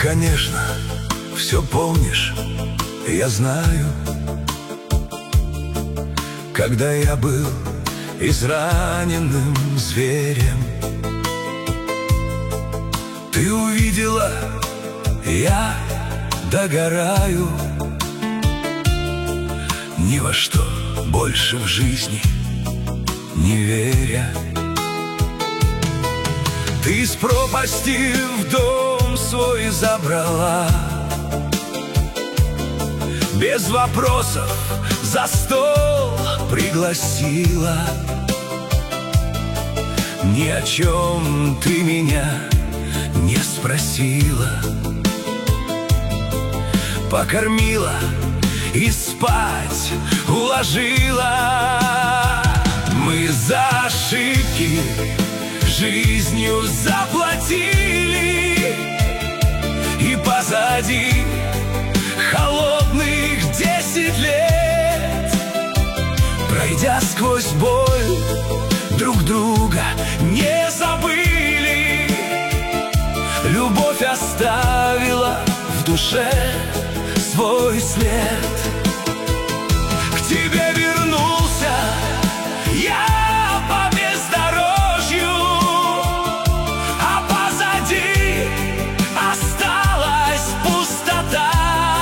конечно, все помнишь, я знаю. Когда я был израненным зверем, ты увидела, я догораю. Ни во что больше в жизни не веря, ты из пропасти в дом свой забрала. Без вопросов за стол пригласила. Ни о чем ты меня не спросила. Покормила и спать уложила. Мы за ошибки жизнью заплатили, и позади холодных 10 лет. Пройдя сквозь боль, друг друга не забыли. Любовь оставила в душе свой след. К тебе вернулся я по бездорожью, а позади осталась пустота.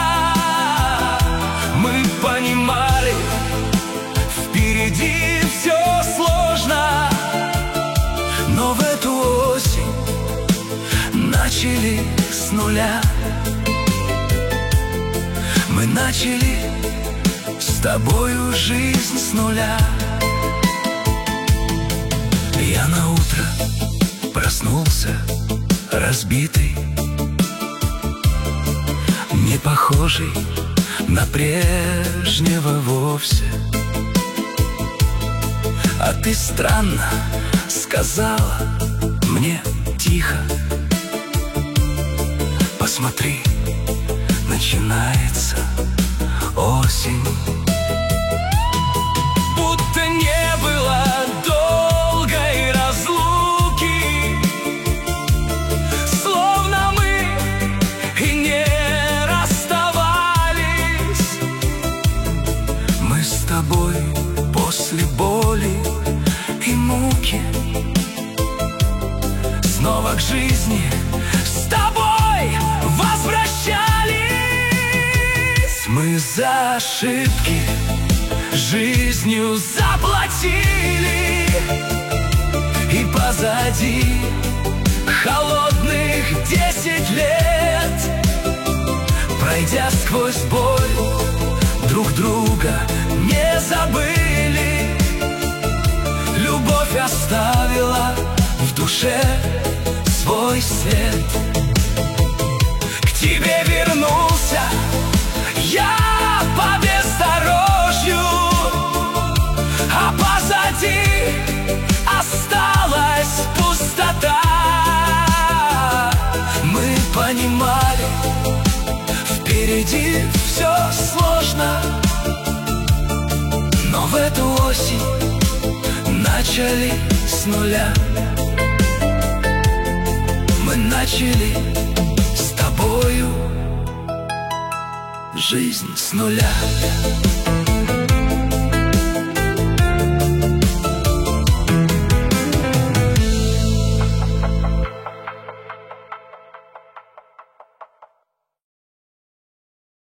Мы понимали, впереди все сложно, но в эту осень начали с нуля. Мы начали с тобою жизнь с нуля. Я наутро проснулся разбитый, не похожий на прежнего вовсе. А ты странно сказала мне тихо: посмотри, начинается осень. Будто не было долгой разлуки, словно мы и не расставались. Мы с тобой после боли и муки снова к жизни с тобой возвращались. Мы за ошибки жизнью заплатили, и позади холодных 10 лет. Пройдя сквозь боль, друг друга не забыли. Любовь оставила в душе свой след. К тебе вернулся я по бездорожью, а позади осталась пустота. Мы понимали, впереди все сложно, но в эту осень начали с нуля. Мы начали с тобою жизнь с нуля.